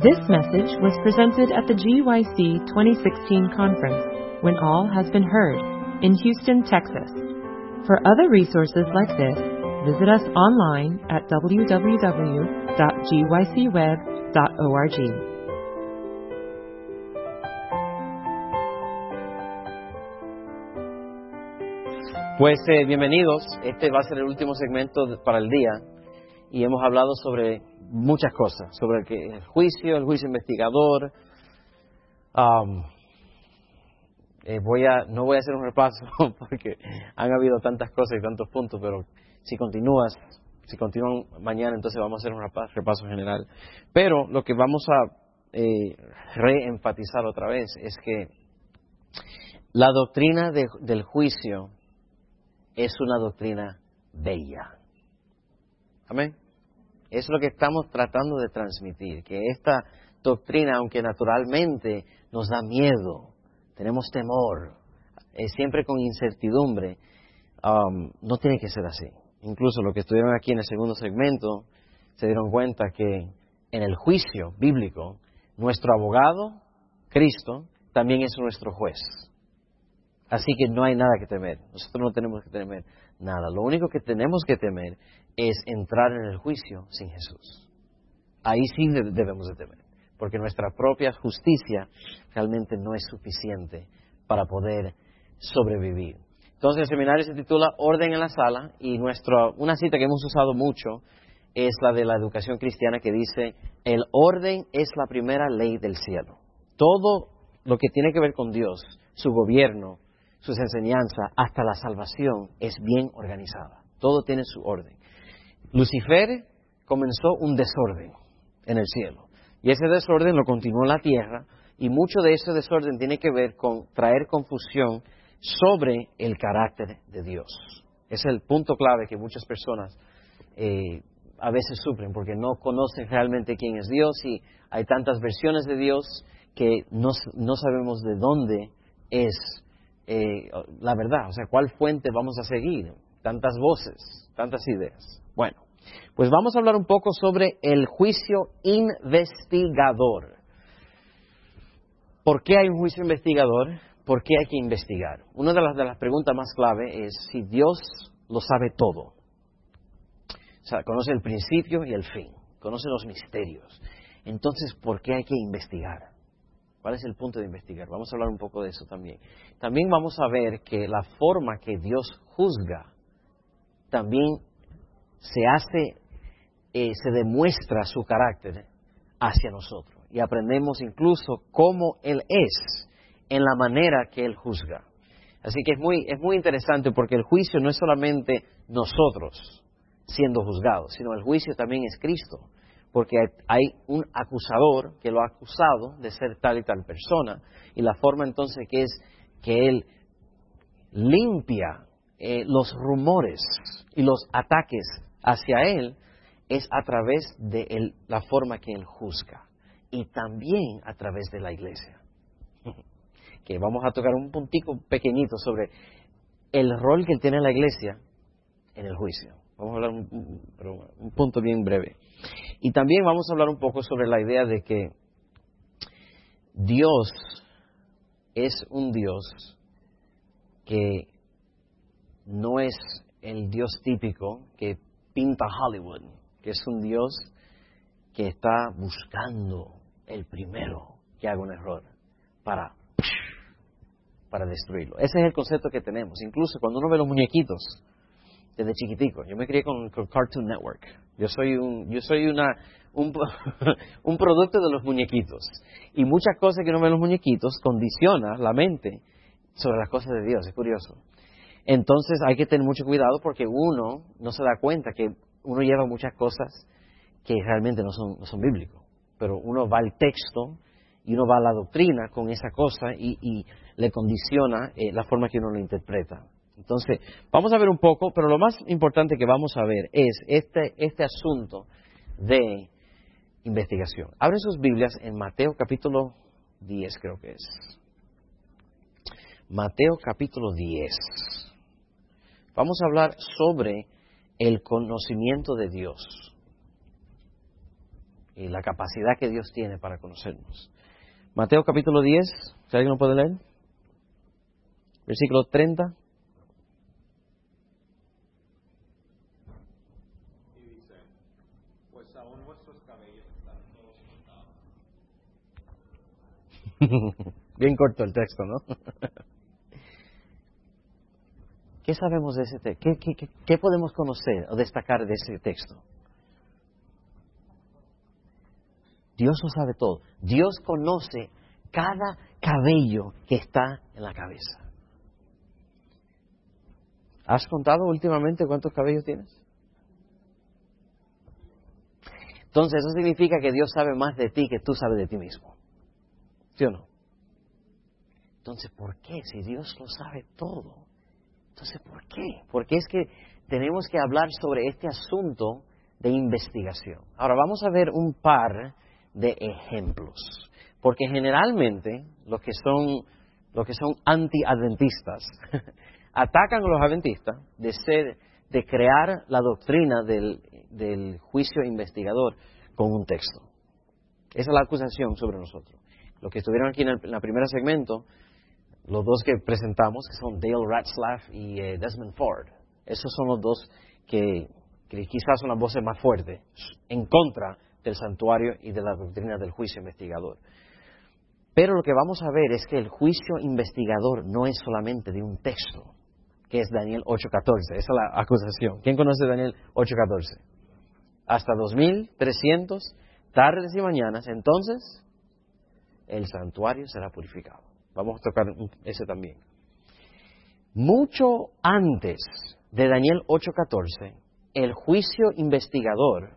This message was presented at the GYC 2016 conference, When All Has Been Heard, in Houston, Texas. For other resources like this, visit us online at www.gycweb.org. Pues bienvenidos, este va a ser el último segmento para el día y hemos hablado sobre muchas cosas, sobre el juicio investigador. No voy a hacer un repaso porque han habido tantas cosas y tantos puntos, pero si continúan mañana, entonces vamos a hacer un repaso general. Pero lo que vamos a reenfatizar otra vez es que la doctrina del juicio es una doctrina bella. Amén. Es lo que estamos tratando de transmitir, que esta doctrina, aunque naturalmente nos da miedo, tenemos temor, siempre con incertidumbre, no tiene que ser así. Incluso los que estuvieron aquí en el segundo segmento se dieron cuenta que en el juicio bíblico, nuestro abogado, Cristo, también es nuestro juez. Así que no hay nada que temer. Nosotros no tenemos que temer nada. Lo único que tenemos que temer es entrar en el juicio sin Jesús. Ahí sí debemos de temer, porque nuestra propia justicia realmente no es suficiente para poder sobrevivir. Entonces el seminario se titula Orden en la Sala y una cita que hemos usado mucho es la de la educación cristiana que dice, el orden es la primera ley del cielo. Todo lo que tiene que ver con Dios, su gobierno, sus enseñanzas, hasta la salvación, es bien organizada. Todo tiene su orden. Lucifer comenzó un desorden en el cielo. Y ese desorden lo continuó en la tierra. Y mucho de ese desorden tiene que ver con traer confusión sobre el carácter de Dios. Es el punto clave que muchas personas a veces sufren, porque no conocen realmente quién es Dios. Y hay tantas versiones de Dios que no sabemos de dónde es la verdad, o sea, ¿cuál fuente vamos a seguir? Tantas voces, tantas ideas. Bueno, pues vamos a hablar un poco sobre el juicio investigador. ¿Por qué hay un juicio investigador? ¿Por qué hay que investigar? Una de las preguntas más clave es si Dios lo sabe todo. O sea, conoce el principio y el fin, conoce los misterios. Entonces, ¿por qué hay que investigar? ¿Cuál es el punto de investigar? Vamos a hablar un poco de eso también. También vamos a ver que la forma que Dios juzga también se demuestra su carácter hacia nosotros. Y aprendemos incluso cómo Él es en la manera que Él juzga. Así que es muy interesante porque el juicio no es solamente nosotros siendo juzgados, sino el juicio también es Cristo. Porque hay un acusador que lo ha acusado de ser tal y tal persona, y la forma entonces que es que Él limpia los rumores y los ataques hacia Él es a través de la forma que Él juzga, y también a través de la iglesia. Que vamos a tocar un puntico pequeñito sobre el rol que tiene la iglesia en el juicio. Vamos a hablar un punto bien breve. Y también vamos a hablar un poco sobre la idea de que Dios es un Dios que no es el Dios típico que pinta Hollywood, que es un Dios que está buscando el primero que haga un error para destruirlo. Ese es el concepto que tenemos. Incluso cuando uno ve los muñequitos, desde chiquitico. Yo me crié con Cartoon Network. Yo soy un producto de los muñequitos. Y muchas cosas que uno ve en los muñequitos condiciona la mente sobre las cosas de Dios. Es curioso. Entonces hay que tener mucho cuidado porque uno no se da cuenta que uno lleva muchas cosas que realmente no son bíblicos. Pero uno va al texto y uno va a la doctrina con esa cosa y le condiciona la forma que uno lo interpreta. Entonces, vamos a ver un poco, pero lo más importante que vamos a ver es este asunto de investigación. Abren sus Biblias en Mateo capítulo 10, creo que es. Mateo capítulo 10. Vamos a hablar sobre el conocimiento de Dios. y la capacidad que Dios tiene para conocernos. Mateo capítulo 10, si alguien lo puede leer, versículo 30. Y dice, pues aún vuestros cabellos están todos contados. Bien corto el texto, ¿no? ¿Qué sabemos de ese texto? ¿Qué podemos conocer o destacar de ese texto? Dios lo sabe todo. Dios conoce cada cabello que está en la cabeza. ¿Has contado últimamente cuántos cabellos tienes? Entonces, eso significa que Dios sabe más de ti que tú sabes de ti mismo. ¿Sí o no? Entonces, ¿por qué? Si Dios lo sabe todo. Entonces, ¿por qué? Porque es que tenemos que hablar sobre este asunto de investigación. Ahora, vamos a ver un par de ejemplos. Porque generalmente los que son anti-adventistas atacan a los adventistas de crear la doctrina del juicio investigador con un texto. Esa es la acusación sobre nosotros. Los que estuvieron aquí en el primer segmento, los dos que presentamos, que son Dale Ratzlaff y Desmond Ford, esos son los dos que quizás son las voces más fuertes en contra del santuario y de la doctrina del juicio investigador. Pero lo que vamos a ver es que el juicio investigador no es solamente de un texto, que es Daniel 8:14. Esa es la acusación. ¿Quién conoce Daniel 8:14? Hasta 2300 tardes y mañanas, entonces el santuario será purificado. Vamos a tocar ese también. Mucho antes de Daniel 8:14, el juicio investigador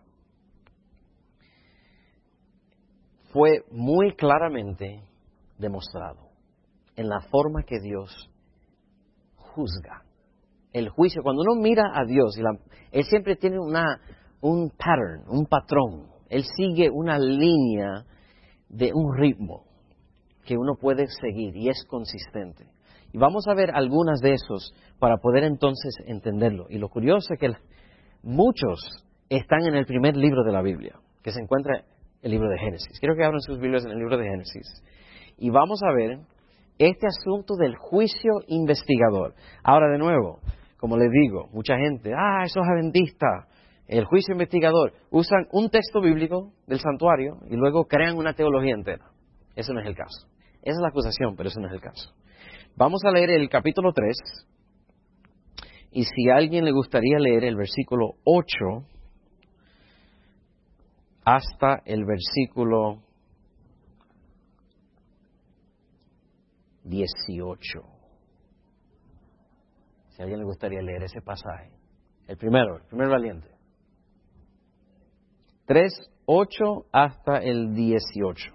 fue muy claramente demostrado en la forma que Dios juzga. El juicio, cuando uno mira a Dios, Él siempre tiene un pattern, un patrón. Él sigue una línea de un ritmo que uno puede seguir y es consistente. Y vamos a ver algunas de esos para poder entonces entenderlo. Y lo curioso es que muchos están en el primer libro de la Biblia, que se encuentra el libro de Génesis. Quiero que abran sus Biblias en el libro de Génesis. Y vamos a ver este asunto del juicio investigador. Ahora, de nuevo, como les digo, mucha gente, eso es adventista. El juicio investigador, usan un texto bíblico del santuario y luego crean una teología entera. Eso no es el caso. Esa es la acusación, pero eso no es el caso. Vamos a leer el capítulo 3. Y si a alguien le gustaría leer el versículo 8 hasta el versículo 18. Si a alguien le gustaría leer ese pasaje. El primer valiente. 3, 8 hasta el 18.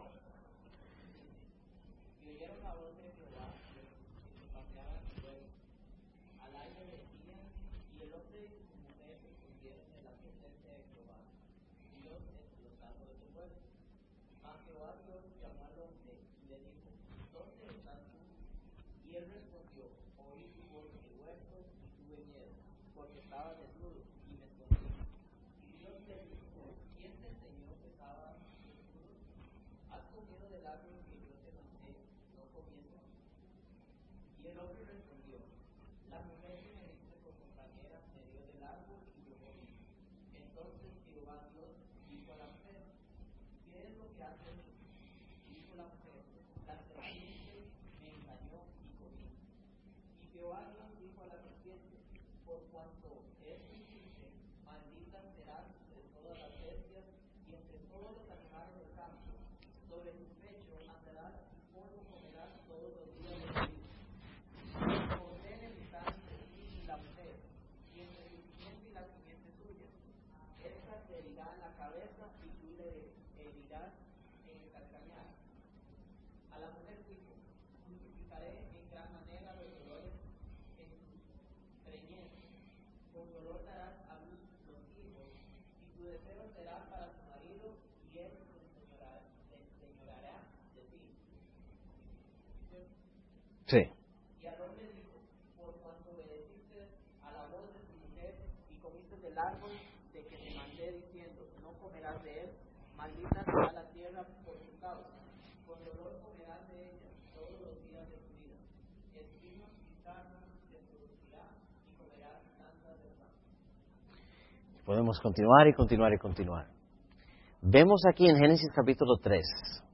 Sí. Y Aarón le dijo, por cuanto obedeciste a la voz de tu mujer y comiste del árbol de que te mandé diciendo, no comerás de él, maldita será la tierra por tu causa. Con dolor comerás de ella todos los días de tu vida. Espinos y sarnas te producirá y comerás plantas del campo. Podemos continuar y continuar y continuar. Vemos aquí en Génesis capítulo 3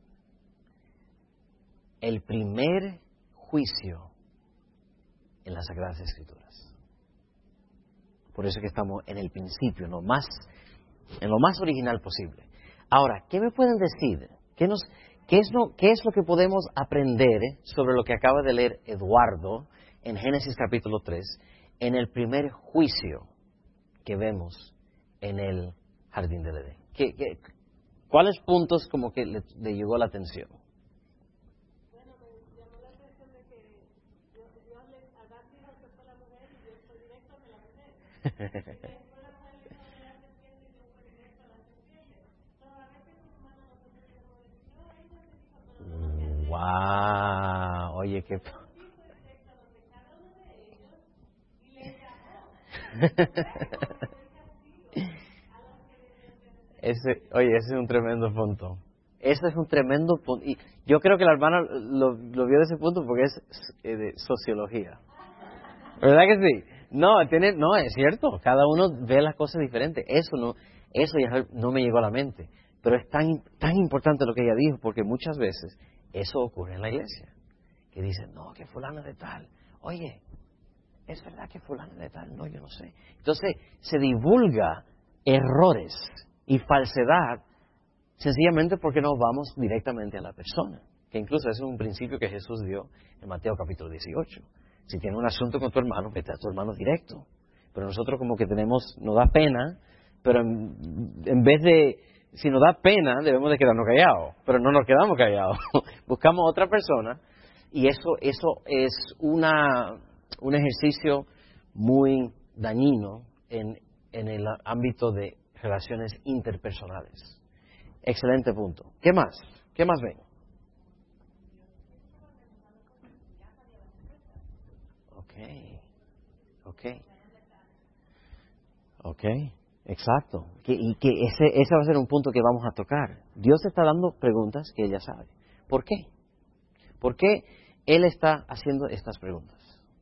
el primer juicio en las Sagradas Escrituras. Por eso que estamos en el principio, en lo más original posible. Ahora, ¿qué me pueden decir? ¿Qué es lo que podemos aprender sobre lo que acaba de leer Eduardo en Génesis capítulo 3, en el primer juicio que vemos en el Jardín del Edén? ¿Cuáles puntos como que le llegó la atención? Bueno, me llamó la atención de que Dios le Adán dijo que fue la mujer y Dios fue directo a la mujer. Y después la mujer le dijo de la serpiente y Dios fue directo a la serpiente. Entonces, a veces los humanos nosotros tenemos que decir, no, ella me dijo, pero no lo que hace. ¡Wow! Oye, qué... Dios fue directo a donde cada uno de ellos y le llamó. Ese es un tremendo punto. Ese es un tremendo punto. Y yo creo que la hermana lo vio de ese punto porque es de sociología. ¿Verdad que sí? No, es cierto. Cada uno ve las cosas diferentes. Eso ya no me llegó a la mente. Pero es tan importante lo que ella dijo, porque muchas veces eso ocurre en la iglesia. Que dicen, no, que fulano de tal. Oye, ¿es verdad que fulano de tal? No, yo no sé. Entonces se divulga errores y falsedad sencillamente porque no vamos directamente a la persona. Que incluso ese es un principio que Jesús dio en Mateo capítulo 18. Si tienes un asunto con tu hermano, vete a tu hermano directo. Pero nosotros como que nos da pena, pero en vez de, si nos da pena, debemos de quedarnos callados. Pero no nos quedamos callados. Buscamos a otra persona y eso es un ejercicio muy dañino en el ámbito de relaciones interpersonales. Excelente punto. ¿Qué más? ¿Qué más ven? Ok, exacto. Y que ese va a ser un punto que vamos a tocar. Dios está dando preguntas que ella sabe. ¿Por qué? ¿Por qué Él está haciendo estas preguntas?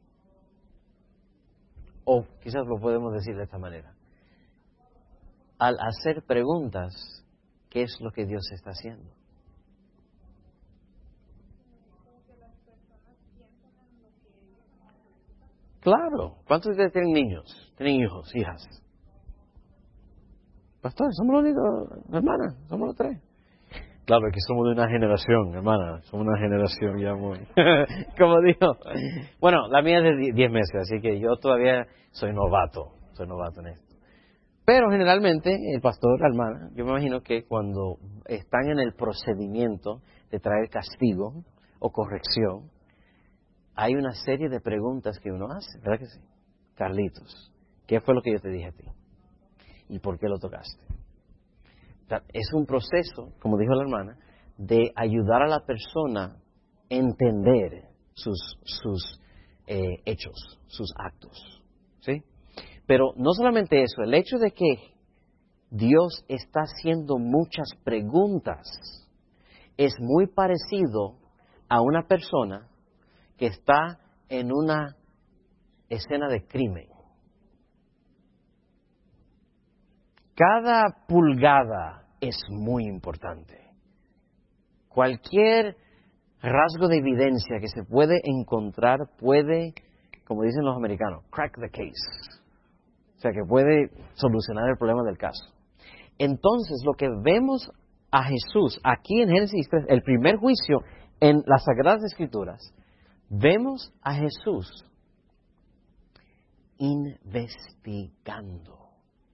O quizás lo podemos decir de esta manera. Al hacer preguntas, ¿qué es lo que Dios está haciendo? Claro. ¿Cuántos de ustedes tienen niños? ¿Tienen hijos, hijas? Pastor, somos los únicos, hermana, somos los tres. Claro, que somos de una generación, hermana, somos una generación ya muy... Como digo. Bueno, la mía es de 10 meses, así que yo todavía soy novato en esto. Pero generalmente el pastor, la hermana, yo me imagino que cuando están en el procedimiento de traer castigo o corrección, hay una serie de preguntas que uno hace, ¿verdad que sí? Carlitos, ¿qué fue lo que yo te dije a ti? ¿Y por qué lo tocaste? Es un proceso, como dijo la hermana, de ayudar a la persona a entender sus hechos, sus actos, ¿sí? Pero no solamente eso, el hecho de que Dios está haciendo muchas preguntas es muy parecido a una persona que está en una escena de crimen. Cada pulgada es muy importante. Cualquier rasgo de evidencia que se puede encontrar puede, como dicen los americanos, crack the case. O sea, que puede solucionar el problema del caso. Entonces, lo que vemos a Jesús aquí en Génesis 3, el primer juicio en las Sagradas Escrituras, vemos a Jesús investigando.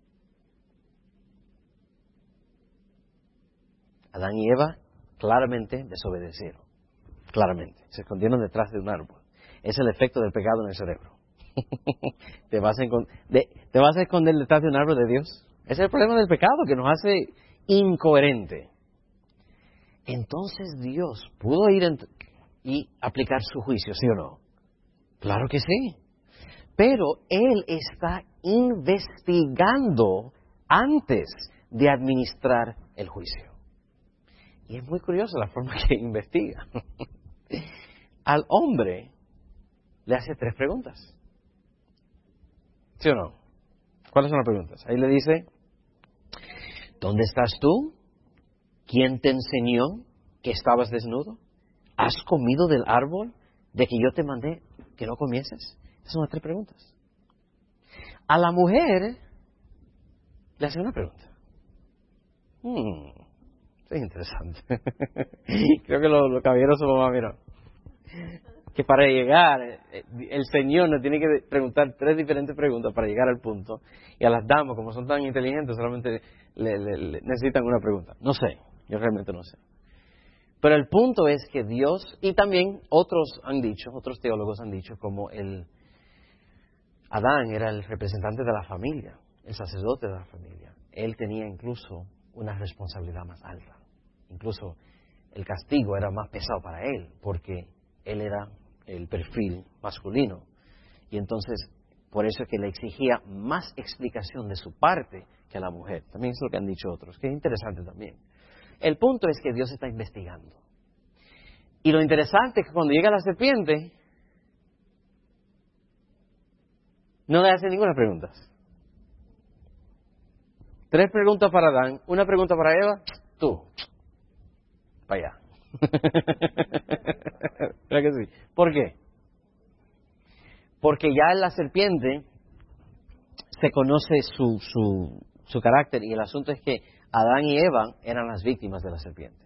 Adán y Eva claramente desobedecieron. Claramente. Se escondieron detrás de un árbol. Es el efecto del pecado en el cerebro. ¿Te vas a esconder detrás de un árbol de Dios? Ese es el problema del pecado, que nos hace incoherente. Entonces Dios pudo ir y aplicar su juicio, ¿sí o no? Claro que sí. Pero Él está investigando antes de administrar el juicio. Y es muy curioso la forma que investiga. Al hombre le hace 3 preguntas. ¿Sí o no? ¿Cuáles son las preguntas? Ahí le dice, ¿dónde estás tú? ¿Quién te enseñó que estabas desnudo? ¿Has comido del árbol de que yo te mandé que no comieses? Esas son las 3 preguntas. A la mujer le hace una pregunta. Eso es interesante. Creo que los caballeros son más, mira, que para llegar, el Señor nos tiene que preguntar 3 diferentes preguntas para llegar al punto. Y a las damas, como son tan inteligentes, solamente le necesitan una pregunta. No sé, yo realmente no sé. Pero el punto es que Dios, y también otros teólogos han dicho, como Adán era el representante de la familia, el sacerdote de la familia. Él tenía incluso una responsabilidad más alta. Incluso el castigo era más pesado para él, porque él era el perfil masculino. Y entonces, por eso es que le exigía más explicación de su parte que a la mujer. También es lo que han dicho otros, que es interesante también. El punto es que Dios está investigando. Y lo interesante es que cuando llega la serpiente, no le hace ninguna pregunta. 3 preguntas para Adán, 1 pregunta para Eva, tú, para allá. ¿Verdad que sí? ¿Por qué? Porque ya en la serpiente se conoce su carácter, y el asunto es que Adán y Eva eran las víctimas de la serpiente.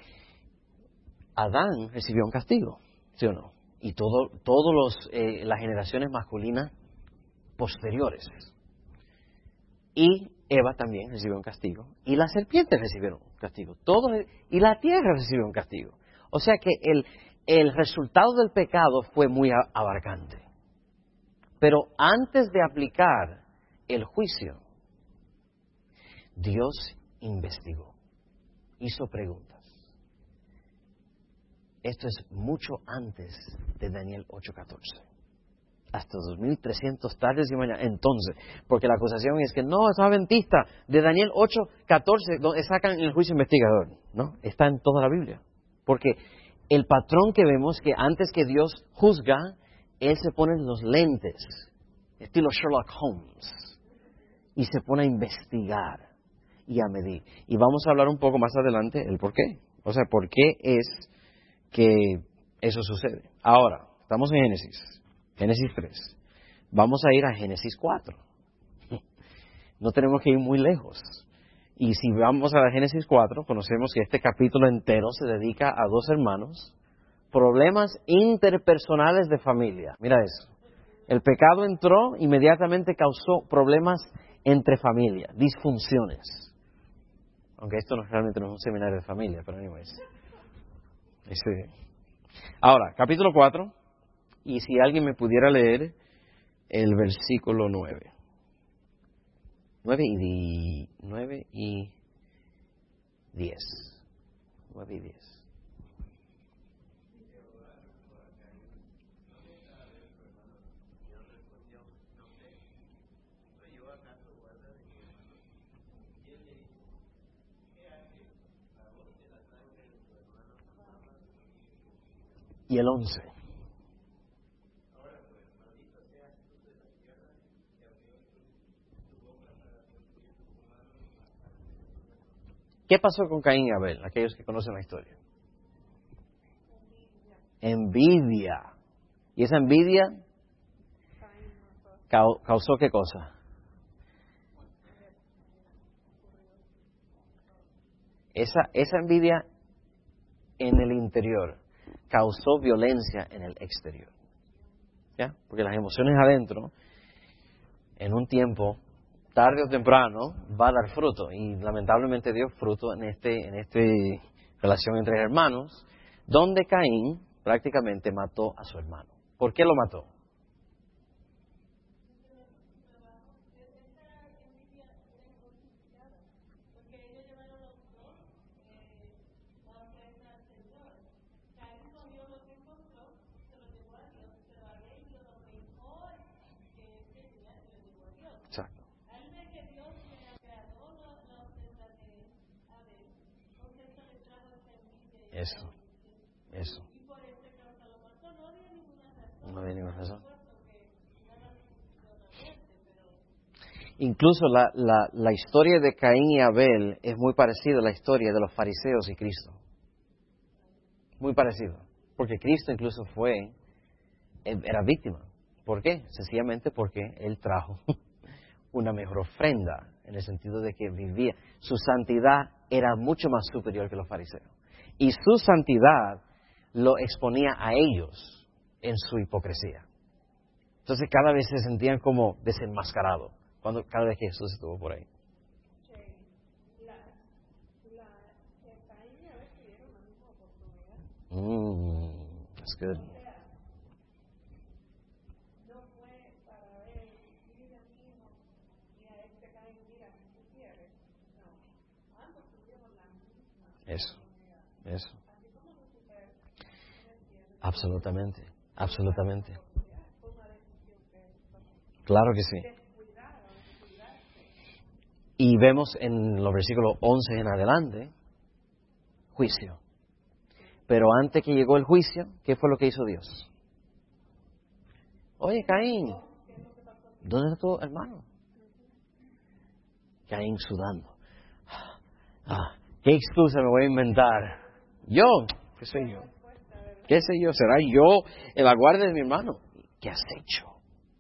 Adán recibió un castigo, ¿sí o no? Y todas las generaciones masculinas posteriores. Y Eva también recibió un castigo. Y las serpientes recibieron un castigo. Y la tierra recibió un castigo. O sea que el resultado del pecado fue muy abarcante. Pero antes de aplicar el juicio, Dios investigó, hizo preguntas. Esto es mucho antes de Daniel 8:14. Hasta 2300 tardes y mañana. Entonces, porque la acusación es que no, es adventista. De Daniel 8:14, donde sacan el juicio investigador. No, está en toda la Biblia. Porque el patrón que vemos, que antes que Dios juzga, Él se pone los lentes, estilo Sherlock Holmes, y se pone a investigar y a medir. Y vamos a hablar un poco más adelante el por qué. O sea, por qué es que eso sucede. Ahora, estamos en Génesis 3. Vamos a ir a Génesis 4. No tenemos que ir muy lejos. Y si vamos a la Génesis 4, conocemos que este capítulo entero se dedica a 2 hermanos, problemas interpersonales de familia. Mira eso. El pecado entró, inmediatamente causó problemas entre familia, disfunciones. Aunque esto realmente no es un seminario de familia, pero anyways. Ahora, capítulo 4. Y si alguien me pudiera leer el versículo 9. 9 y 10. 9 y 10. Y el 11. ¿Qué pasó con Caín y Abel? Aquellos que conocen la historia. Envidia. ¿Y esa envidia causó qué cosa? Esa envidia en el interior causó violencia en el exterior. ¿Ya? Porque las emociones adentro, en un tiempo, tarde o temprano, va a dar fruto. Y lamentablemente dio fruto en este relación entre hermanos, donde Caín prácticamente mató a su hermano. ¿Por qué lo mató? Exacto. Eso. No había ninguna razón. Incluso la historia de Caín y Abel es muy parecida a la historia de los fariseos y Cristo. Muy parecido. Porque Cristo incluso era víctima. ¿Por qué? Sencillamente porque Él trajo una mejor ofrenda, en el sentido de que vivía. Su santidad era mucho más superior que los fariseos. Y su santidad lo exponía a ellos en su hipocresía. Entonces cada vez se sentían como desenmascarados, cada vez que Jesús estuvo por ahí. That's good. Eso. Absolutamente. Claro que sí. Y vemos en los versículos 11 en adelante, juicio. Pero antes que llegó el juicio, ¿qué fue lo que hizo Dios? Oye, Caín, ¿dónde está tu hermano? Caín sudando. ¿Qué excusa me voy a inventar? ¿Yo? ¿Qué sé yo? ¿Qué sé yo? ¿Será yo el aguarde de mi hermano? ¿Qué has hecho?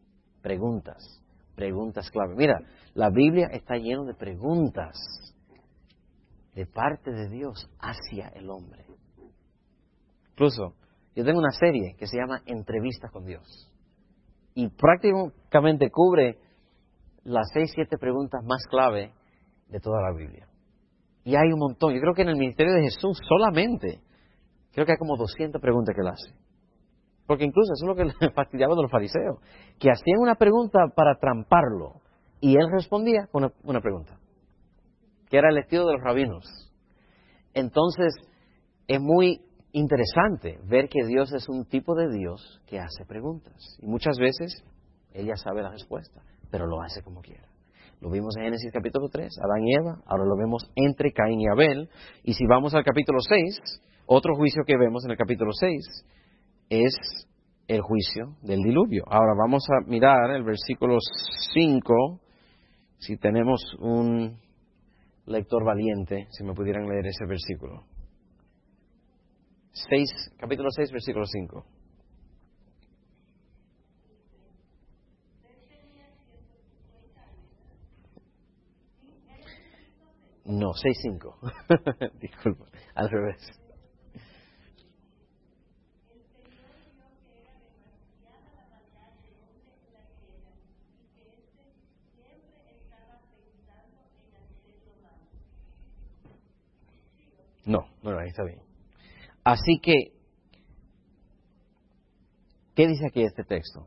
Preguntas clave. Mira, la Biblia está llena de preguntas de parte de Dios hacia el hombre. Incluso, yo tengo una serie que se llama Entrevistas con Dios. Y prácticamente cubre las 6-7 preguntas más clave de toda la Biblia. Y hay un montón. Yo creo que en el ministerio de Jesús solamente, creo que hay como 200 preguntas que él hace. Porque incluso eso es lo que le fastidiaba de los fariseos. Que hacían una pregunta para tramparlo. Y él respondía con una pregunta. Que era el estilo de los rabinos. Entonces, es muy interesante ver que Dios es un tipo de Dios que hace preguntas. Y muchas veces, Él ya sabe la respuesta, pero lo hace como quiera. Lo vimos en Génesis capítulo 3, Adán y Eva, ahora lo vemos entre Caín y Abel. Y si vamos al capítulo 6, otro juicio que vemos en el capítulo 6 es el juicio del diluvio. Ahora vamos a mirar el versículo 5, si tenemos un lector valiente, si me pudieran leer ese versículo. Capítulo 6, versículo 5. No, 6:5. Disculpa, al revés. No, ahí está bien. Así que, ¿qué dice aquí este texto?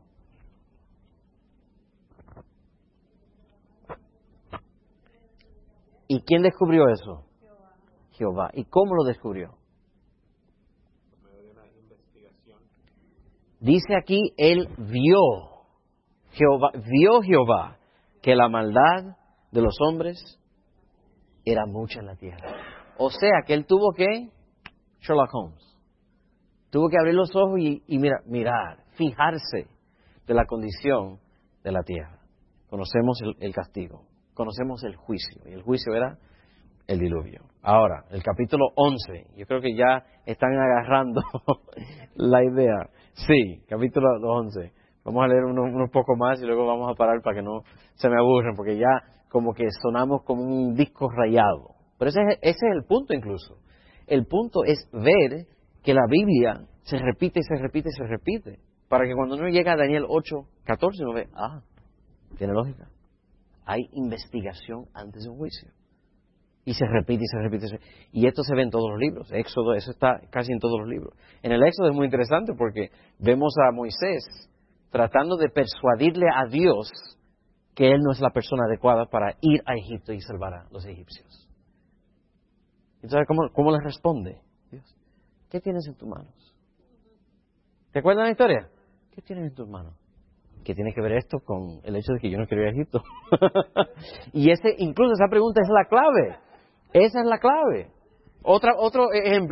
¿Y quién descubrió eso? Jehová. ¿Y cómo lo descubrió? Por medio de una investigación. Dice aquí, él vio Jehová que la maldad de los hombres era mucha en la tierra. O sea, que él tuvo que, Sherlock Holmes, tuvo que abrir los ojos y mirar, fijarse de la condición de la tierra. Conocemos el castigo, conocemos el juicio, y el juicio era el diluvio. Ahora, el capítulo 11, yo creo que ya están agarrando la idea. Sí, capítulo 11. Vamos a leer unos poco más y luego vamos a parar para que no se me aburran, porque ya como que sonamos como un disco rayado. Pero ese es el punto incluso. El punto es ver que la Biblia se repite y se repite y se repite. Para que cuando uno llega a Daniel 8:14 uno ve, tiene lógica. Hay investigación antes de un juicio. Y se repite y se repite. Y esto se ve en todos los libros. Éxodo, eso está casi en todos los libros. En el Éxodo es muy interesante porque vemos a Moisés tratando de persuadirle a Dios que él no es la persona adecuada para ir a Egipto y salvar a los egipcios. Entonces, ¿cómo le responde Dios? ¿Qué tienes en tus manos? ¿Te acuerdas de la historia? ¿Qué tienes en tus manos? ¿Qué tiene que ver esto con el hecho de que yo no quiero ir a Egipto? Y incluso esa pregunta es la clave. Esa es la clave. Otro ejemplo.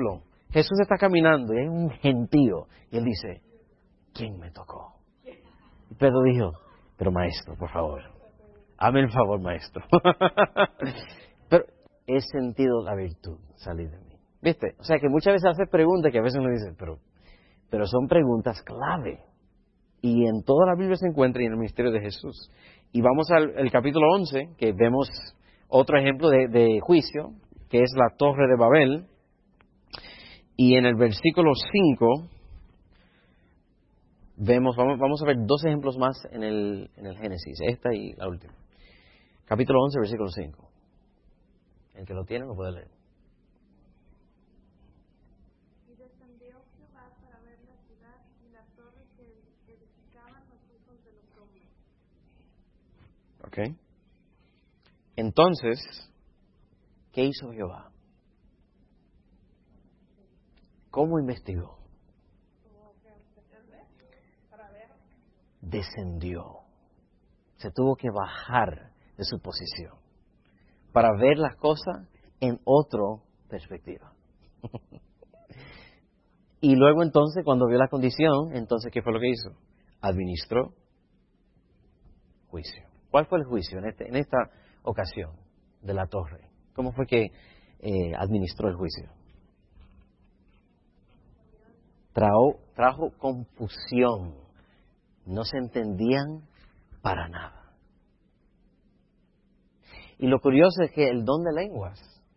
Jesús está caminando y hay un gentío. Y él dice, ¿quién me tocó? Y Pedro dijo, pero maestro, por favor, hazme el favor, maestro. Pero he sentido la virtud salir de mí. ¿Viste? O sea que muchas veces haces preguntas que a veces uno dice, pero son preguntas clave. Y en toda la Biblia se encuentra y en el ministerio de Jesús. Y vamos al capítulo 11, que vemos otro ejemplo de juicio, que es la Torre de Babel. Y en el versículo 5, vamos a ver dos ejemplos más en el Génesis, esta y la última. Capítulo 11, versículo 5. El que lo tiene lo puede leer. Y descendió Jehová para ver la ciudad y la torre que edificaban los hijos de los hombres. ¿Ok? Entonces, ¿qué hizo Jehová? ¿Cómo investigó? Descendió. Se tuvo que bajar de su posición para ver las cosas en otra perspectiva. Y luego entonces, cuando vio la condición, entonces, ¿qué fue lo que hizo? Administró juicio. ¿Cuál fue el juicio en esta ocasión de la torre? ¿Cómo fue que administró el juicio? Trajo confusión. No se entendían para nada. Y lo curioso es que el don de lenguas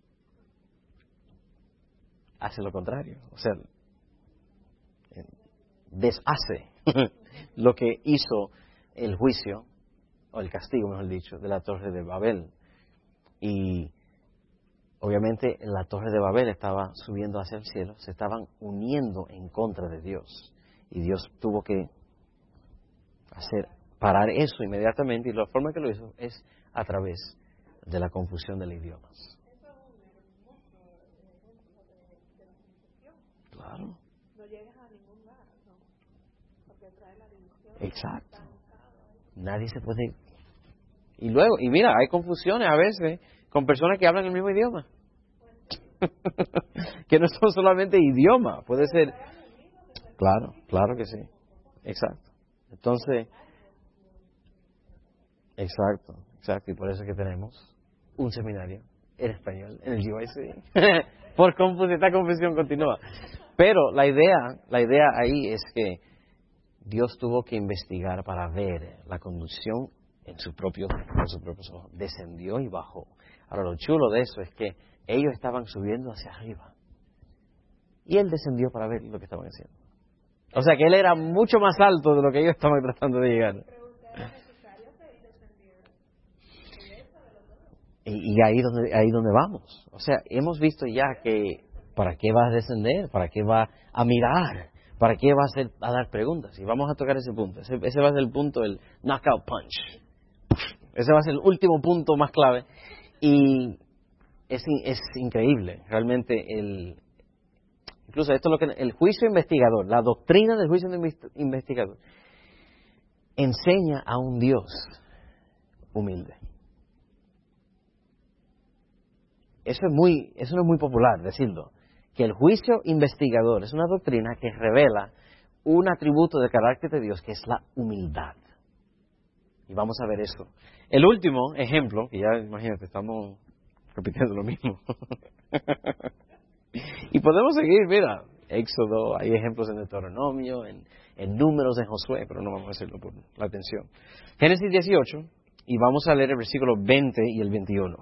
hace lo contrario. O sea, deshace lo que hizo el juicio, o el castigo, mejor dicho, de la Torre de Babel. Y obviamente la Torre de Babel estaba subiendo hacia el cielo, se estaban uniendo en contra de Dios. Y Dios tuvo que parar eso inmediatamente, y la forma que lo hizo es a través de la confusión de los idiomas. Claro. No llegas a ningún lado, ¿no? Porque trae la división. Exacto. Nadie se puede... Y luego, y mira, hay confusiones a veces con personas que hablan el mismo idioma. Que no son solamente idioma, puede ser... Claro que sí. Exacto. Entonces, exacto. Y por eso es que tenemos un seminario en español en el GYC. Por confusión, esta confusión continúa. Pero la idea ahí es que Dios tuvo que investigar para ver la conducción con sus propios ojos. Descendió y bajó. Ahora, lo chulo de eso es que ellos estaban subiendo hacia arriba. Y Él descendió para ver lo que estaban haciendo. O sea que Él era mucho más alto de lo que ellos estaban tratando de llegar. Y ahí donde vamos. O sea, hemos visto ya que ¿para qué va a descender? ¿Para qué va a mirar? ¿Para qué va a dar preguntas? Y vamos a tocar ese punto. Ese va a ser el punto, el knockout punch. Ese va a ser el último punto más clave. Y es increíble, realmente. Incluso esto es lo que el juicio investigador, la doctrina del juicio investigador, enseña a un Dios humilde. Eso no es muy popular decirlo, que el juicio investigador es una doctrina que revela un atributo del carácter de Dios, que es la humildad. Y vamos a ver eso. El último ejemplo, que ya imagínate, estamos repitiendo lo mismo. Y podemos seguir, mira, Éxodo, hay ejemplos en Deuteronomio, en Números de Josué, pero no vamos a hacerlo por la atención. Génesis 18, y vamos a leer el versículo 20 y el 21.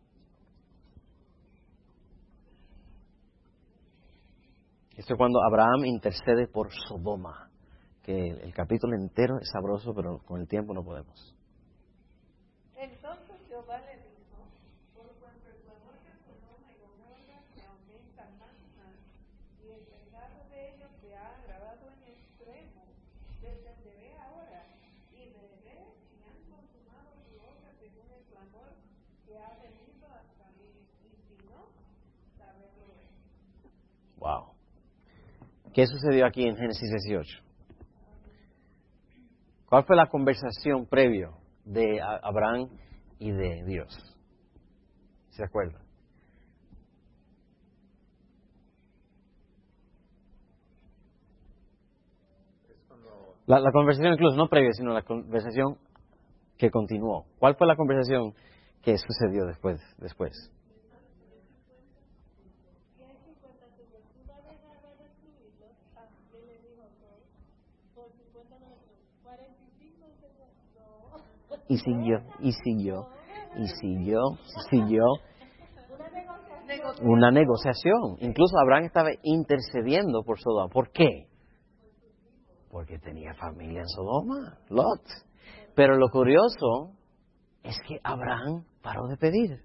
Esto es cuando Abraham intercede por Sodoma, que el capítulo entero es sabroso, pero con el tiempo no podemos. Entonces Jehová le dijo, por cuanto el clamor de Sodoma y Gomorra se aumenta más y más, y el pecado de ellos se ha agravado en extremo, descenderé ahora y veré si han consumado su obra según el clamor que ha venido hasta mí, y si no, saberlo es. Wow. ¿Qué sucedió aquí en Génesis 18? ¿Cuál fue la conversación previo de Abraham y de Dios? ¿Se acuerdan? La conversación incluso no previa, sino la conversación que continuó. ¿Cuál fue la conversación que sucedió después? Y siguió. Una negociación. Incluso Abraham estaba intercediendo por Sodoma. ¿Por qué? Porque tenía familia en Sodoma, Lot. Pero lo curioso es que Abraham paró de pedir.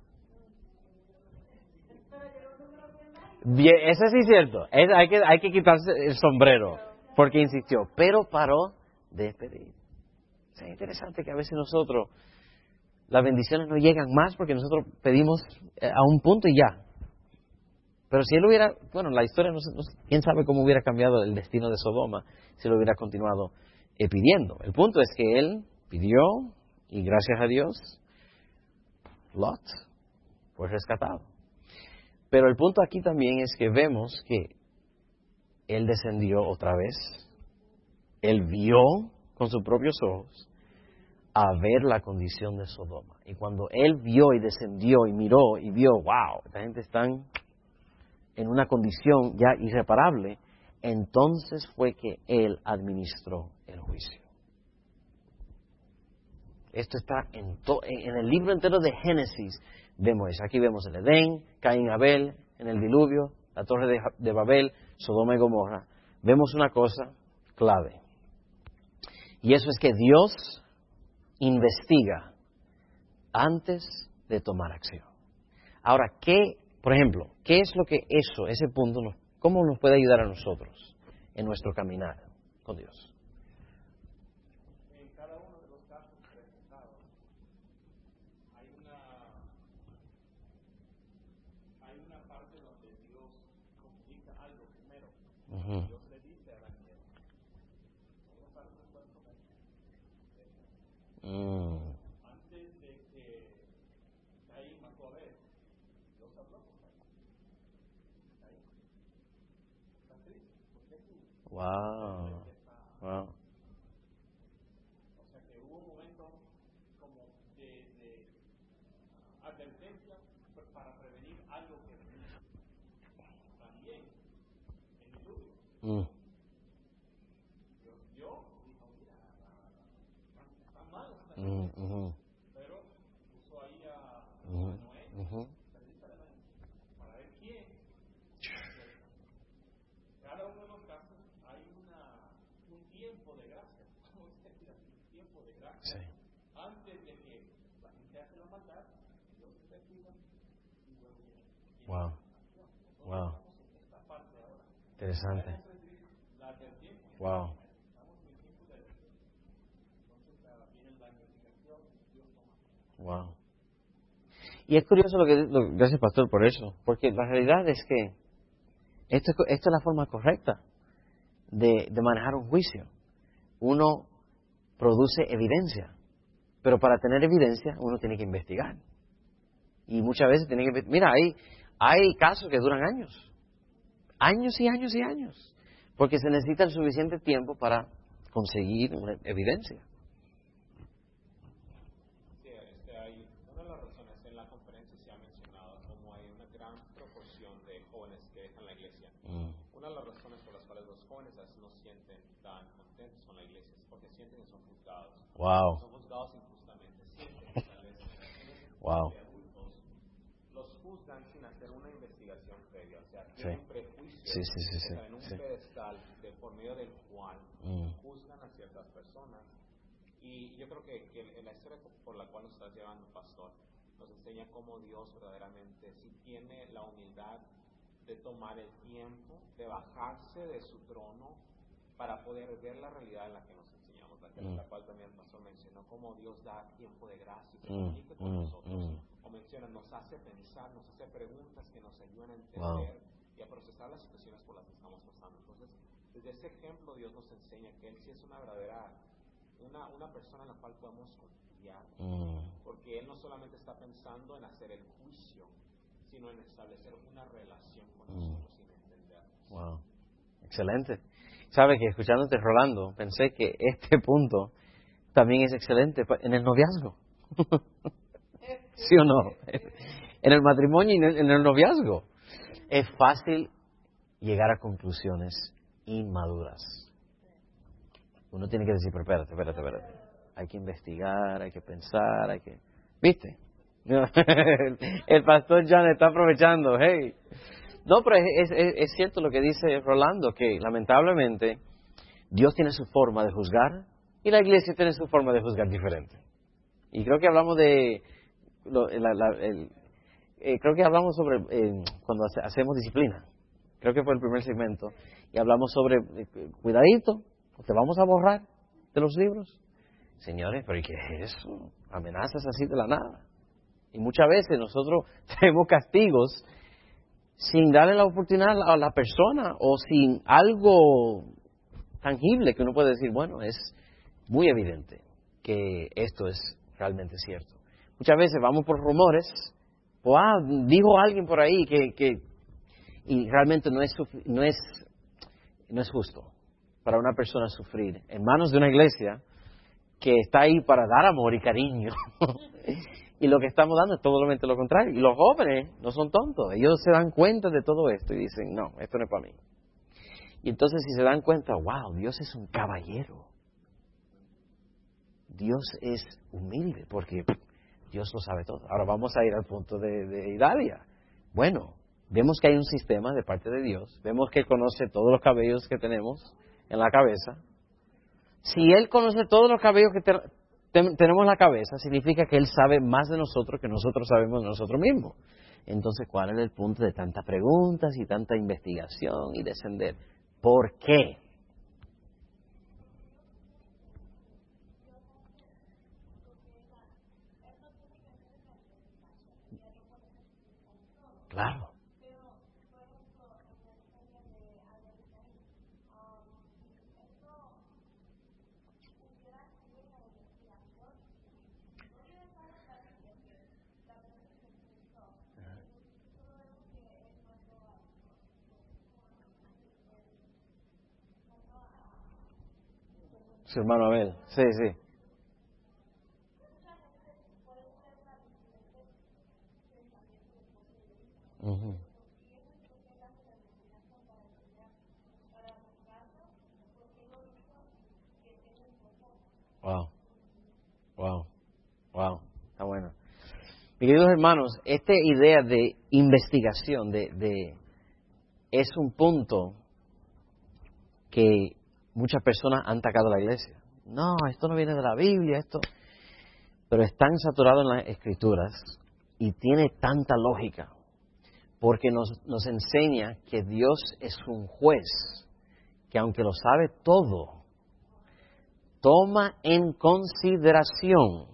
Bien, eso sí es cierto. Hay que quitarse el sombrero, porque insistió, pero paró de pedir. Es interesante que a veces nosotros, las bendiciones no llegan más porque nosotros pedimos a un punto y ya. Pero si él hubiera, la historia, quién sabe cómo hubiera cambiado el destino de Sodoma si lo hubiera continuado pidiendo. El punto es que él pidió y gracias a Dios, Lot fue rescatado. Pero el punto aquí también es que vemos que él descendió otra vez. Él vio con sus propios ojos a ver la condición de Sodoma. Y cuando él vio y descendió y miró y vio, wow, esta gente está en una condición ya irreparable, entonces fue que él administró el juicio. Esto está en el libro entero de Génesis. Vemos eso. Aquí vemos el Edén, Caín, Abel, en el diluvio, la torre de Babel, Sodoma y Gomorra. Vemos una cosa clave. Y eso es que Dios investiga antes de tomar acción. Ahora, por ejemplo, ¿qué es lo que ese punto, cómo nos puede ayudar a nosotros en nuestro caminar con Dios? En cada uno de los casos presentados hay una parte donde Dios comunica algo primero. Uh-huh. Dios le dice a Daniel, vamos a hacer un cuento antes de que Caín mató a Abel, Dios habló con Caín. ¿Estás triste? ¿Por qué tú? Wow. O sea que hubo un momento como de advertencia para prevenir algo que venía. También en el diluvio. Dios dijo, mira, está mal esta cosa. Pero puso ahí a Noé, para ver quién. Cada uno de los casos hay un tiempo de gracia. ¿Cómo se dice? Un tiempo de gracia. Sí. Antes de que la gente hace la maldad, Dios se activa y luego viene. Wow. Esta parte ahora. Interesante. La advertencia. Wow. Estamos en el tiempo de entonces viene la investigación y Dios toma. Wow. Y es curioso gracias pastor por eso, porque la realidad es que esta es la forma correcta de manejar un juicio. Uno produce evidencia, pero para tener evidencia uno tiene que investigar. Y muchas veces tiene que... Mira, hay casos que duran años y años, porque se necesita el suficiente tiempo para conseguir una evidencia. Sí, hay una de las razones en la conferencia se ha mencionado como hay una gran proporción de jóvenes que dejan la iglesia. Una de las razones por las cuales los jóvenes a veces no sienten tan contentos con la iglesia es porque sienten que son juzgados. Wow. Son juzgados injustamente. Sienten que tal vez Wow. de adultos los juzgan sin hacer una investigación previa. O sea, Sí. tienen prejuicios. Sí. Están en un Sí. pedestal por medio del cual juzgan a ciertas personas. Y yo creo que la historia por la cual nos estás llevando, pastor, nos enseña cómo Dios verdaderamente sí tiene la humildad de tomar el tiempo, de bajarse de su trono para poder ver la realidad en la que nos enseñamos, la cual también el pastor mencionó, cómo Dios da tiempo de gracia y se comunica con nosotros, o menciona, nos hace pensar, nos hace preguntas que nos ayudan a entender y a procesar las situaciones por las que estamos pasando. Entonces, desde ese ejemplo Dios nos enseña que Él sí es una verdadera, una persona en la cual podemos confiar, porque Él no solamente está pensando en hacer el juicio, sino en establecer una relación con nosotros y en entendernos. Wow. Excelente. Sabe que escuchándote, Rolando, pensé que este punto también es excelente en el noviazgo. ¿Sí o no? En el matrimonio y en el noviazgo. Es fácil llegar a conclusiones inmaduras. Uno tiene que decir, pero espérate. Hay que investigar, hay que pensar, hay que... ¿Viste? El pastor John está aprovechando, hey. No, pero es cierto lo que dice Rolando, que lamentablemente Dios tiene su forma de juzgar y la iglesia tiene su forma de juzgar diferente. Y creo que hablamos de... creo que hablamos sobre cuando hacemos disciplina. Creo que fue el primer segmento. Y hablamos sobre, cuidadito, te vamos a borrar de los libros. Señores, pero ¿qué es eso? Amenazas así de la nada. Y muchas veces nosotros tenemos castigos sin darle la oportunidad a la persona o sin algo tangible que uno puede decir, bueno, es muy evidente que esto es realmente cierto. Muchas veces vamos por rumores, o dijo alguien por ahí que y realmente no es justo para una persona sufrir en manos de una iglesia que está ahí para dar amor y cariño. Y lo que estamos dando es totalmente lo contrario. Y los jóvenes no son tontos. Ellos se dan cuenta de todo esto y dicen, no, esto no es para mí. Y entonces si se dan cuenta, wow, Dios es un caballero. Dios es humilde porque Dios lo sabe todo. Ahora vamos a ir al punto de Idalia. Bueno, vemos que hay un sistema de parte de Dios. Vemos que Él conoce todos los cabellos que tenemos en la cabeza. Si Él conoce todos los cabellos que tenemos en la cabeza, significa que Él sabe más de nosotros que nosotros sabemos de nosotros mismos. Entonces, ¿cuál es el punto de tantas preguntas y tanta investigación y descender? ¿Por qué? Claro. Su hermano Abel, sí. Uh-huh. Wow, está bueno. Mis queridos hermanos, esta idea de investigación es un punto que muchas personas han atacado a la iglesia. No, esto no viene de la Biblia, pero es tan saturado en las Escrituras y tiene tanta lógica, porque nos enseña que Dios es un juez, que aunque lo sabe todo, toma en consideración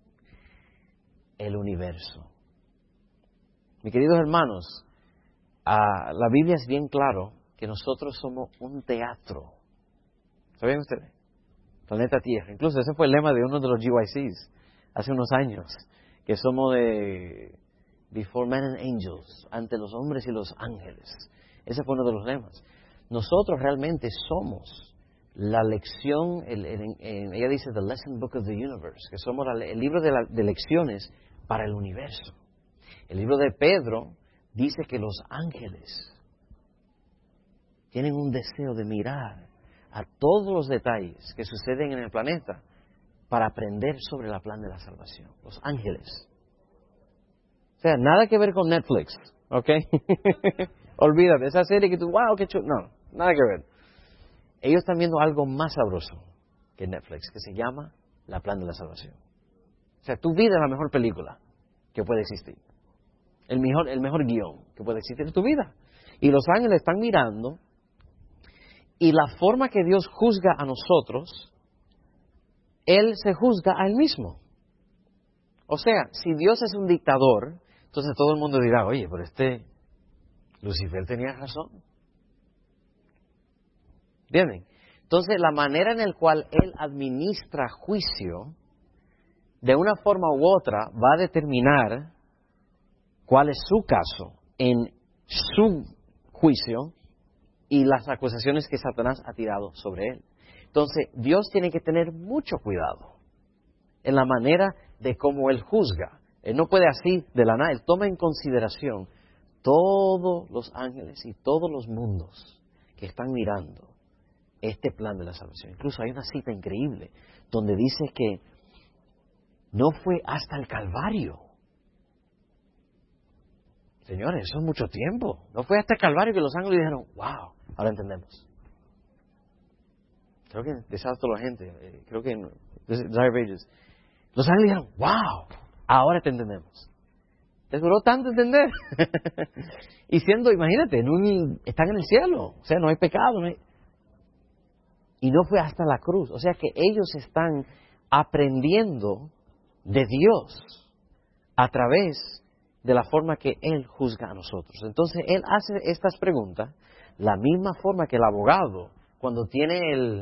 el universo. Mis queridos hermanos, la Biblia es bien claro que nosotros somos un teatro. ¿Sabían ustedes? Planeta Tierra. Incluso ese fue el lema de uno de los GYCs hace unos años, que somos de Before Men and Angels, ante los hombres y los ángeles. Ese fue uno de los lemas. Nosotros realmente somos la lección, ella dice The Lesson Book of the Universe, que somos el libro de lecciones para el universo. El libro de Pedro dice que los ángeles tienen un deseo de mirar a todos los detalles que suceden en el planeta para aprender sobre el plan de la salvación. Los ángeles. O sea, nada que ver con Netflix, ¿ok? Olvídate, esa serie que tú, wow, qué chulo. No, nada que ver. Ellos están viendo algo más sabroso que Netflix, que se llama la plan de la salvación. O sea, tu vida es la mejor película que puede existir. El mejor guión que puede existir en tu vida. Y los ángeles están mirando, y la forma que Dios juzga a nosotros, Él se juzga a Él mismo. O sea, si Dios es un dictador, entonces todo el mundo dirá, oye, pero Lucifer tenía razón. ¿Entienden? Entonces, la manera en la cual Él administra juicio, de una forma u otra, va a determinar cuál es su caso en su juicio y las acusaciones que Satanás ha tirado sobre él. Entonces, Dios tiene que tener mucho cuidado en la manera de cómo Él juzga. Él no puede así de la nada. Él toma en consideración todos los ángeles y todos los mundos que están mirando este plan de la salvación. Incluso hay una cita increíble donde dice que no fue hasta el Calvario. Señores, eso es mucho tiempo. No fue hasta el Calvario que los ángeles dijeron, wow, ahora entendemos. Creo que desastre la gente. Creo que Desire Ages. Los ángeles dijeron, wow, ahora te entendemos. Les duró tanto entender. Y siendo, imagínate, están en el cielo. O sea, no hay pecado. Y no fue hasta la cruz. O sea que ellos están aprendiendo de Dios a través de la forma que Él juzga a nosotros. Entonces, Él hace estas preguntas la misma forma que el abogado, cuando tiene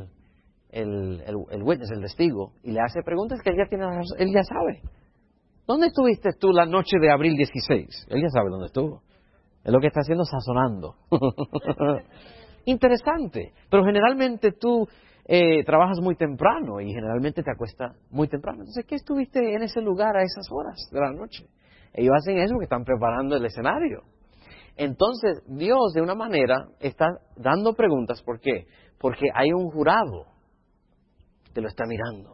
el witness, el testigo, y le hace preguntas que él ya sabe. ¿Dónde estuviste tú la noche de abril 16? Él ya sabe dónde estuvo. Es lo que está haciendo, sazonando. Interesante. Pero generalmente tú trabajas muy temprano y generalmente te acuestas muy temprano. Entonces, ¿qué estuviste en ese lugar a esas horas de la noche? Ellos hacen eso porque están preparando el escenario. Entonces, Dios de una manera está dando preguntas. ¿Por qué? Porque hay un jurado que lo está mirando.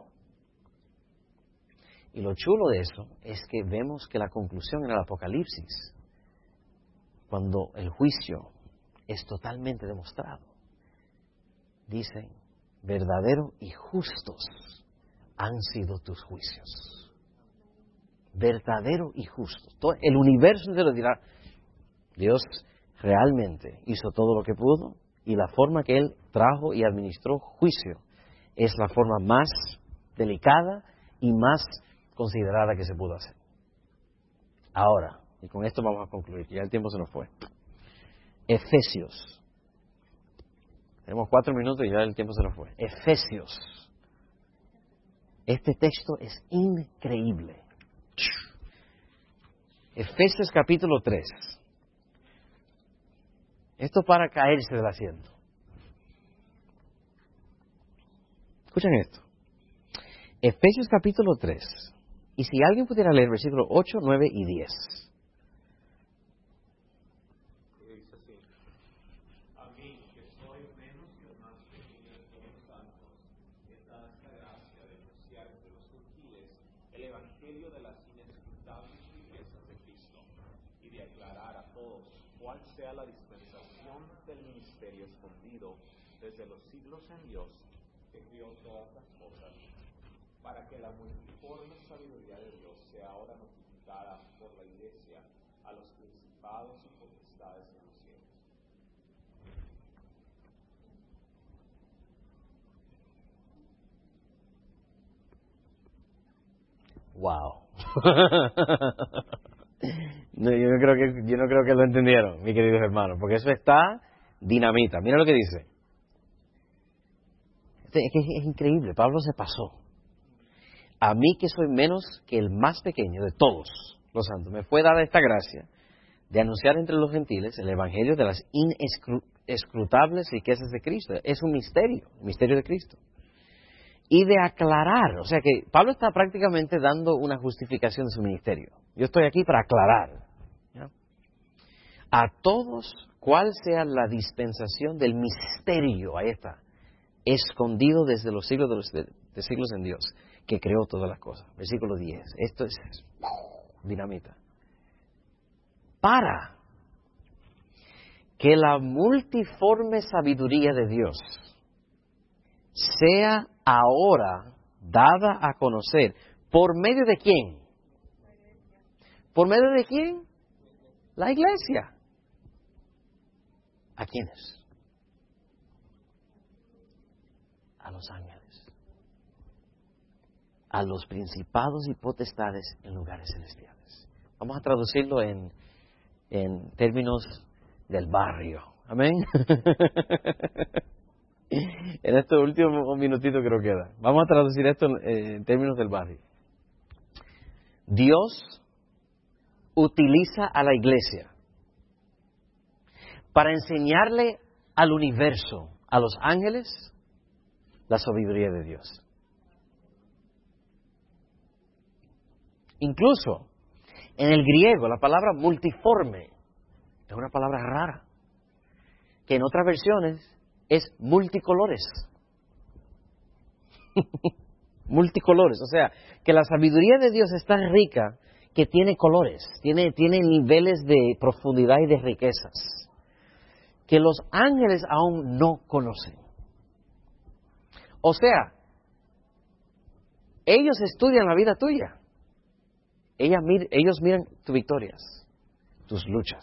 Y lo chulo de eso es que vemos que la conclusión en el Apocalipsis, cuando el juicio es totalmente demostrado, dicen, verdadero y justos han sido tus juicios. Verdadero y justo. Todo el universo entero dirá, Dios realmente hizo todo lo que pudo y la forma que Él trajo y administró juicio es la forma más delicada y más considerada que se pudo hacer. Ahora, y con esto vamos a concluir, que ya el tiempo se nos fue. Efesios. Tenemos 4 minutos y ya el tiempo se nos fue. Efesios. Este texto es increíble. Efesios capítulo 3. Esto para caerse del asiento. Escuchen esto. Efesios capítulo 3. Y si alguien pudiera leer versículos 8, 9 y 10. Dice así: a mí, que soy menos que el más pequeño de todos los santos, es dada esta gracia de anunciar entre los gentiles el evangelio de las inescrutables riquezas de Cristo y de aclarar a todos cuál sea la dispensación del ministerio escondido desde los siglos en Dios, que crió todas las cosas, para que la multiforme sabiduría de Dios sea ahora notificada por la Iglesia a los principados y potestades en los cielos. Wow. No, yo no creo que lo entendieron, mis queridos hermanos, porque eso está dinamita. Mira lo que dice. Es increíble, Pablo se pasó. A mí, que soy menos que el más pequeño de todos los santos, me fue dada esta gracia de anunciar entre los gentiles el evangelio de las inescrutables riquezas de Cristo. Es un misterio, el misterio de Cristo. Y de aclarar, o sea que Pablo está prácticamente dando una justificación de su ministerio. Yo estoy aquí para aclarar, ¿ya? A todos cuál sea la dispensación del misterio, ahí está, escondido desde los siglos de siglos en Dios, que creó todas las cosas. Versículo 10. Esto es dinamita. Para que la multiforme sabiduría de Dios sea ahora dada a conocer. ¿Por medio de quién? ¿Por medio de quién? La Iglesia. ¿A quiénes? A los ángeles. A los principados y potestades en lugares celestiales. Vamos a traducirlo en términos del barrio. Amén. En estos últimos minutitos que nos quedan. Vamos a traducir esto en términos del barrio. Dios utiliza a la iglesia para enseñarle al universo, a los ángeles, la sabiduría de Dios. Incluso en el griego, la palabra multiforme es una palabra rara, que en otras versiones es multicolores. Multicolores, o sea, que la sabiduría de Dios es tan rica que tiene colores, tiene niveles de profundidad y de riquezas, que los ángeles aún no conocen. O sea, ellos estudian la vida tuya. Ellos miran tus victorias, tus luchas.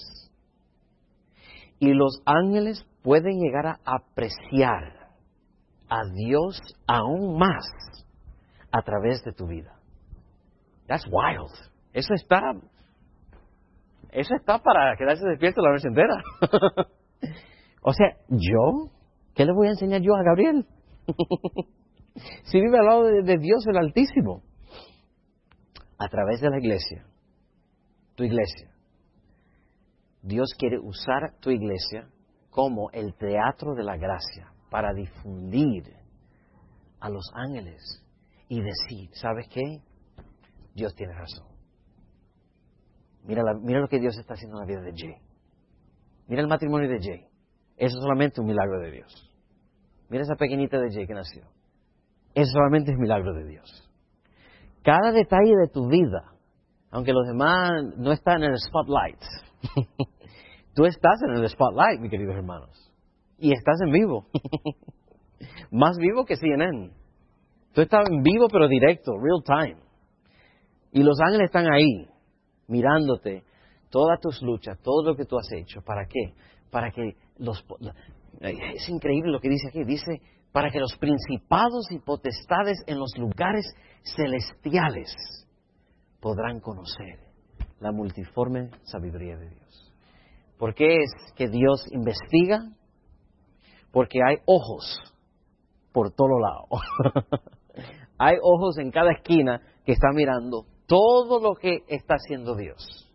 Y los ángeles pueden llegar a apreciar a Dios aún más a través de tu vida. That's wild. Eso está para quedarse despierto la noche entera. O sea, ¿qué le voy a enseñar yo a Gabriel? Si vive al lado de Dios el Altísimo. A través de la iglesia, tu iglesia. Dios quiere usar tu iglesia como el teatro de la gracia para difundir a los ángeles y decir, ¿sabes qué? Dios tiene razón. Mira lo que Dios está haciendo en la vida de Jay. Mira el matrimonio de Jay. Eso es solamente un milagro de Dios. Mira esa pequeñita de Jay que nació. Eso solamente es un milagro de Dios. Cada detalle de tu vida, aunque los demás no están en el spotlight, tú estás en el spotlight, mis queridos hermanos. Y estás en vivo. Más vivo que CNN. Tú estás en vivo pero directo, real time. Y los ángeles están ahí, mirándote todas tus luchas, todo lo que tú has hecho. ¿Para qué? Para que es increíble lo que dice aquí. Dice, para que los principados y potestades en los lugares celestiales podrán conocer la multiforme sabiduría de Dios. ¿Por qué es que Dios investiga? Porque hay ojos por todo lado. Hay ojos en cada esquina que están mirando todo lo que está haciendo Dios.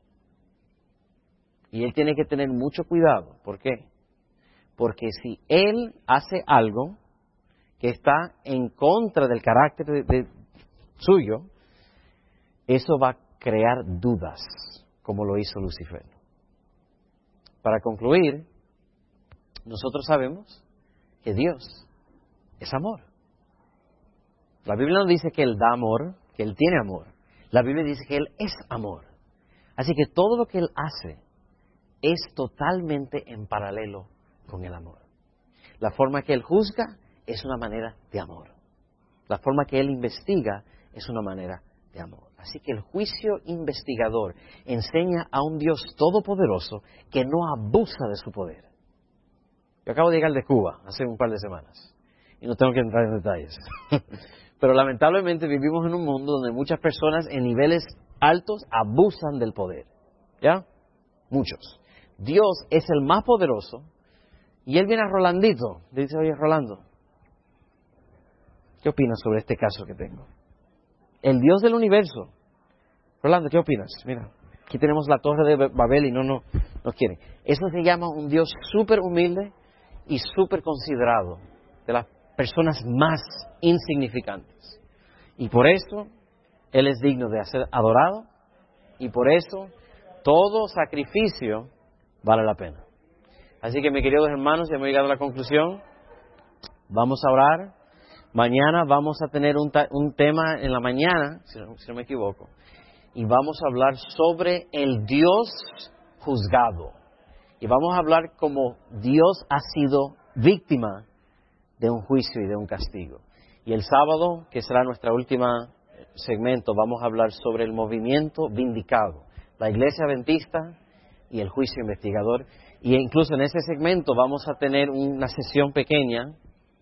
Y Él tiene que tener mucho cuidado. ¿Por qué? Porque si Él hace algo que está en contra del carácter suyo, eso va a crear dudas, como lo hizo Lucifer. Para concluir, nosotros sabemos que Dios es amor. La Biblia no dice que Él da amor, que Él tiene amor. La Biblia dice que Él es amor. Así que todo lo que Él hace es totalmente en paralelo con el amor. La forma que Él juzga es una manera de amor. La forma que Él investiga es una manera de amor. Así que el juicio investigador enseña a un Dios todopoderoso que no abusa de su poder. Yo acabo de llegar de Cuba hace un par de semanas y no tengo que entrar en detalles. Pero lamentablemente vivimos en un mundo donde muchas personas en niveles altos abusan del poder. ¿Ya? Muchos. Dios es el más poderoso y Él viene a Rolandito. Dice, oye, Rolando, ¿qué opinas sobre este caso que tengo? El Dios del universo. Rolando, ¿qué opinas? Mira, aquí tenemos la torre de Babel y no nos quieren. Eso se llama un Dios súper humilde y súper considerado, de las personas más insignificantes. Y por eso Él es digno de ser adorado y por eso todo sacrificio vale la pena. Así que, mis queridos hermanos, ya hemos llegado a la conclusión. Vamos a orar. Mañana vamos a tener un tema en la mañana, si no me equivoco, y vamos a hablar sobre el Dios juzgado. Y vamos a hablar cómo Dios ha sido víctima de un juicio y de un castigo. Y el sábado, que será nuestra última segmento, vamos a hablar sobre el movimiento vindicado, la iglesia adventista y el juicio investigador. Y incluso en ese segmento vamos a tener una sesión pequeña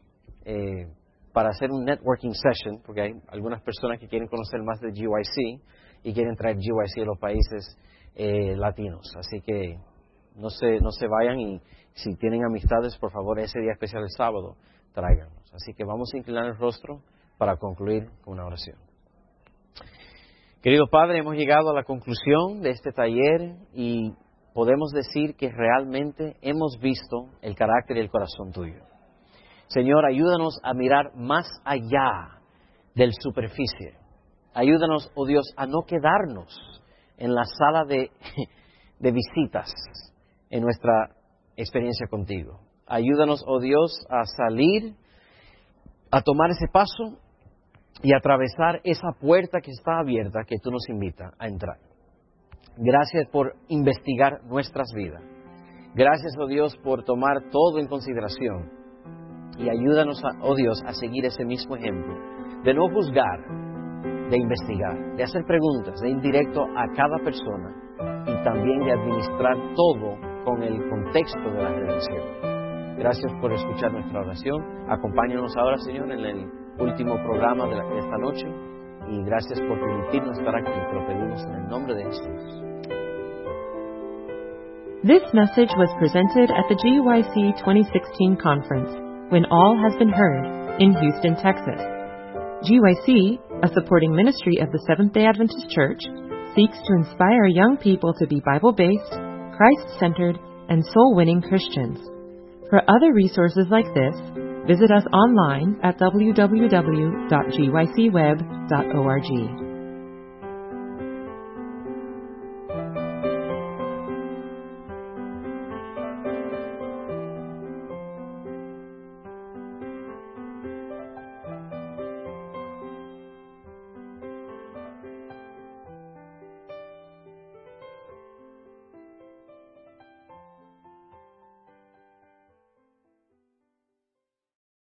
para hacer un networking session, porque hay algunas personas que quieren conocer más de GYC y quieren traer GYC a los países latinos. Así que no se vayan y si tienen amistades, por favor, ese día especial el sábado, tráiganlos. Así que vamos a inclinar el rostro para concluir con una oración. Querido Padre, hemos llegado a la conclusión de este taller y podemos decir que realmente hemos visto el carácter y el corazón tuyo. Señor, ayúdanos a mirar más allá del superficie. Ayúdanos, oh Dios, a no quedarnos en la sala de visitas en nuestra experiencia contigo. Ayúdanos, oh Dios, a salir, a tomar ese paso y atravesar esa puerta que está abierta, que tú nos invitas a entrar. Gracias por investigar nuestras vidas. Gracias, oh Dios, por tomar todo en consideración. Y ayúdanos, oh Dios, a seguir ese mismo ejemplo, de no juzgar, de investigar, de hacer preguntas, de ir directo a cada persona y también de administrar todo con el contexto de la redención. Gracias por escuchar nuestra oración. Acompáñanos ahora, Señor, en el último programa de esta noche y gracias por permitirnos estar aquí. Te lo pedimos en el nombre de Jesús. This message was presented at the GYC 2016 conference, When All Has Been Heard, in Houston, Texas. GYC, a supporting ministry of the Seventh-day Adventist Church, seeks to inspire young people to be Bible-based, Christ-centered, and soul-winning Christians. For other resources like this, visit us online at www.gycweb.org.